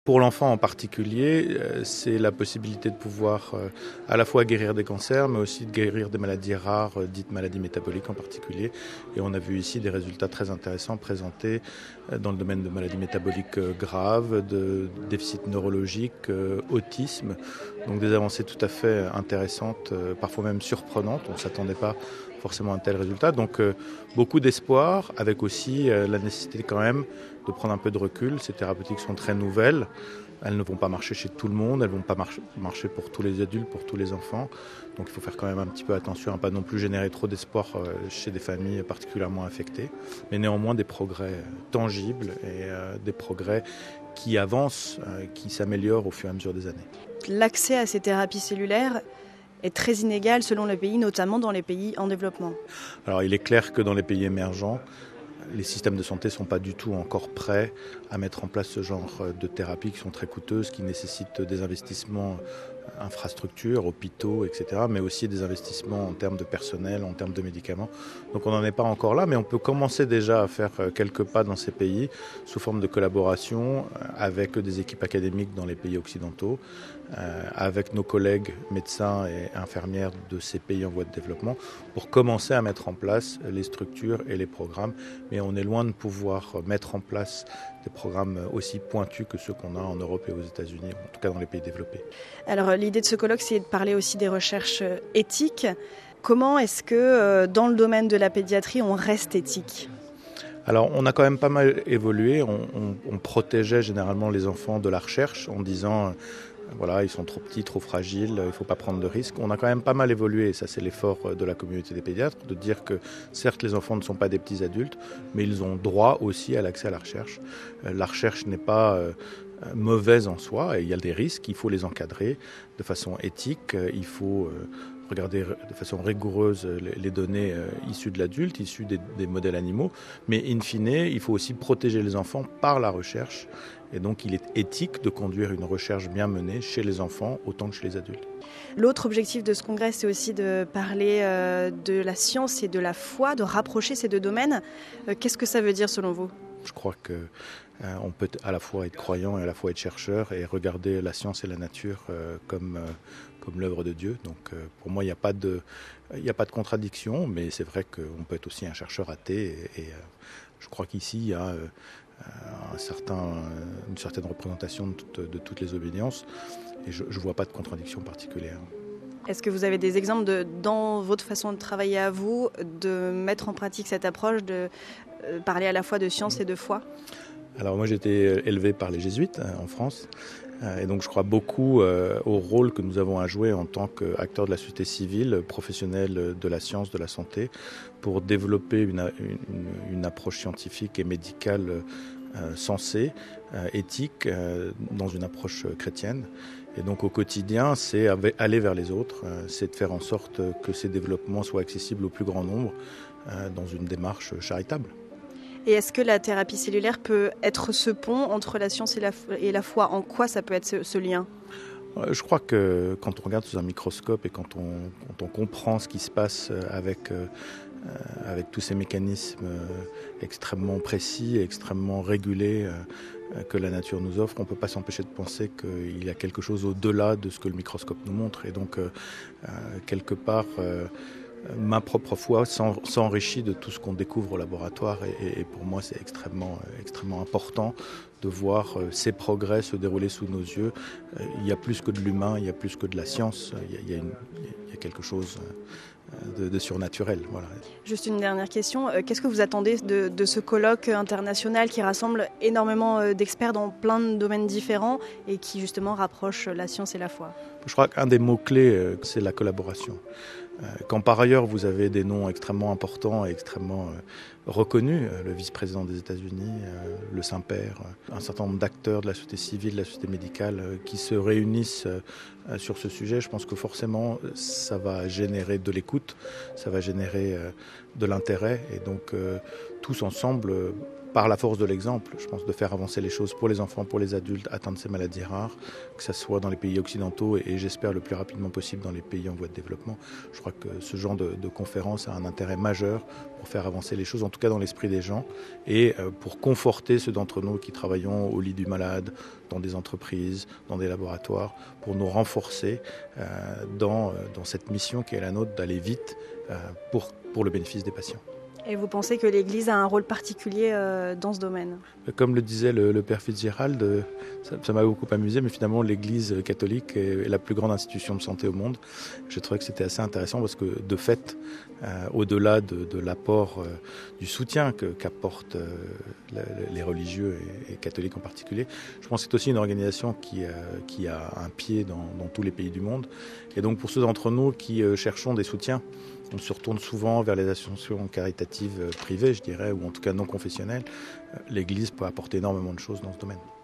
Pour l'enfant en particulier, c'est la possibilité de pouvoir à la fois guérir des cancers, mais aussi de guérir des maladies rares, dites maladies métaboliques en particulier. Et on a vu ici des résultats très intéressants présentés dans le domaine de maladies métaboliques graves, de déficits neurologiques, autisme. Donc des avancées tout à fait intéressantes, parfois même surprenantes. On ne s'attendait pas forcément à un tel résultat. Donc beaucoup d'espoir, avec aussi la nécessité quand même de prendre un peu de recul. Ces thérapeutiques sont très nouvelles. Elles ne vont pas marcher chez tout le monde, elles ne vont pas marcher pour tous les adultes, pour tous les enfants. Donc il faut faire quand même un petit peu attention à ne pas non plus générer trop d'espoir chez des familles particulièrement affectées. Mais néanmoins des progrès tangibles et des progrès qui avancent, qui s'améliorent au fur et à mesure des années. L'accès à ces thérapies cellulaires est très inégal selon les pays, notamment dans les pays en développement. Alors il est clair que dans les pays émergents, les systèmes de santé ne sont pas du tout encore prêts à mettre en place ce genre de thérapies qui sont très coûteuses, qui nécessitent des investissements infrastructures, hôpitaux, etc., mais aussi des investissements en termes de personnel, en termes de médicaments. Donc on n'en est pas encore là, mais on peut commencer déjà à faire quelques pas dans ces pays sous forme de collaboration avec des équipes académiques dans les pays occidentaux, avec nos collègues médecins et infirmières de ces pays en voie de développement, pour commencer à mettre en place les structures et les programmes. Mais on est loin de pouvoir mettre en place des programmes aussi pointus que ceux qu'on a en Europe et aux États-Unis, en tout cas dans les pays développés. Alors l'idée de ce colloque, c'est de parler aussi des recherches éthiques. Comment est-ce que dans le domaine de la pédiatrie, on reste éthique ? Alors on a quand même pas mal évolué. On protégeait généralement les enfants de la recherche en disant... Voilà, ils sont trop petits, trop fragiles, il ne faut pas prendre de risques. On a quand même pas mal évolué, et ça c'est l'effort de la communauté des pédiatres, de dire que certes les enfants ne sont pas des petits adultes, mais ils ont droit aussi à l'accès à la recherche. La recherche n'est pas mauvaise en soi, et il y a des risques, il faut les encadrer de façon éthique, il faut regarder de façon rigoureuse les données issues de l'adulte, issues des modèles animaux, mais in fine, il faut aussi protéger les enfants par la recherche. Et donc il est éthique de conduire une recherche bien menée chez les enfants autant que chez les adultes. L'autre objectif de ce congrès, c'est aussi de parler de la science et de la foi, de rapprocher ces deux domaines. Qu'est-ce que ça veut dire selon vous ? Je crois qu'on peut à la fois être croyant et à la fois être chercheur et regarder la science et la nature comme l'œuvre de Dieu. Donc pour moi, il n'y a pas de contradiction, mais c'est vrai qu'on peut être aussi un chercheur athée. Et je crois qu'ici, il y a... une certaine représentation de toutes les obédiences et je ne vois pas de contradiction particulière. Est-ce que vous avez des exemples dans votre façon de travailler à vous, de mettre en pratique cette approche, de parler à la fois de science et de foi ? Alors moi j'ai été élevé par les jésuites en France et donc je crois beaucoup au rôle que nous avons à jouer en tant qu'acteurs de la société civile, professionnels de la science, de la santé, pour développer une approche scientifique et médicale sensée, éthique, dans une approche chrétienne. Et donc au quotidien, c'est aller vers les autres, c'est de faire en sorte que ces développements soient accessibles au plus grand nombre dans une démarche charitable. Et est-ce que la thérapie cellulaire peut être ce pont entre la science et la foi ? En quoi ça peut être ce lien ? Je crois que quand on regarde sous un microscope et quand on comprend ce qui se passe avec tous ces mécanismes extrêmement précis et extrêmement régulés que la nature nous offre, on ne peut pas s'empêcher de penser qu'il y a quelque chose au-delà de ce que le microscope nous montre. Et donc, quelque part, ma propre foi s'enrichit de tout ce qu'on découvre au laboratoire. Et pour moi, c'est extrêmement important de voir ces progrès se dérouler sous nos yeux. Il y a plus que de l'humain, il y a plus que de la science, il y a quelque chose de surnaturel. Voilà. Juste une dernière question, qu'est-ce que vous attendez de ce colloque international qui rassemble énormément d'experts dans plein de domaines différents et qui justement rapproche la science et la foi ? Je crois qu'un des mots-clés, c'est la collaboration. Quand par ailleurs vous avez des noms extrêmement importants et extrêmement reconnus, le vice-président des États-Unis, le Saint-Père, un certain nombre d'acteurs de la société civile, de la société médicale qui se réunissent sur ce sujet, je pense que forcément ça va générer de l'écoute, ça va générer de l'intérêt et donc tous ensemble par la force de l'exemple, je pense, de faire avancer les choses pour les enfants, pour les adultes atteints de ces maladies rares, que ce soit dans les pays occidentaux et j'espère le plus rapidement possible dans les pays en voie de développement. Je crois que ce genre de conférence a un intérêt majeur pour faire avancer les choses, en tout cas dans l'esprit des gens, et pour conforter ceux d'entre nous qui travaillons au lit du malade, dans des entreprises, dans des laboratoires, pour nous renforcer dans cette mission qui est la nôtre d'aller vite pour le bénéfice des patients. Et vous pensez que l'Église a un rôle particulier dans ce domaine ? Comme le disait le père Fitzgerald, ça m'a beaucoup amusé, mais finalement l'Église catholique est la plus grande institution de santé au monde. Je trouvais que c'était assez intéressant parce que de fait, au-delà de l'apport, du soutien qu'apportent les religieux et catholiques en particulier, je pense que c'est aussi une organisation qui a un pied dans tous les pays du monde. Et donc pour ceux d'entre nous qui cherchons des soutiens, on se retourne souvent vers les associations caritatives privées, je dirais, ou en tout cas non confessionnelles. L'Église peut apporter énormément de choses dans ce domaine.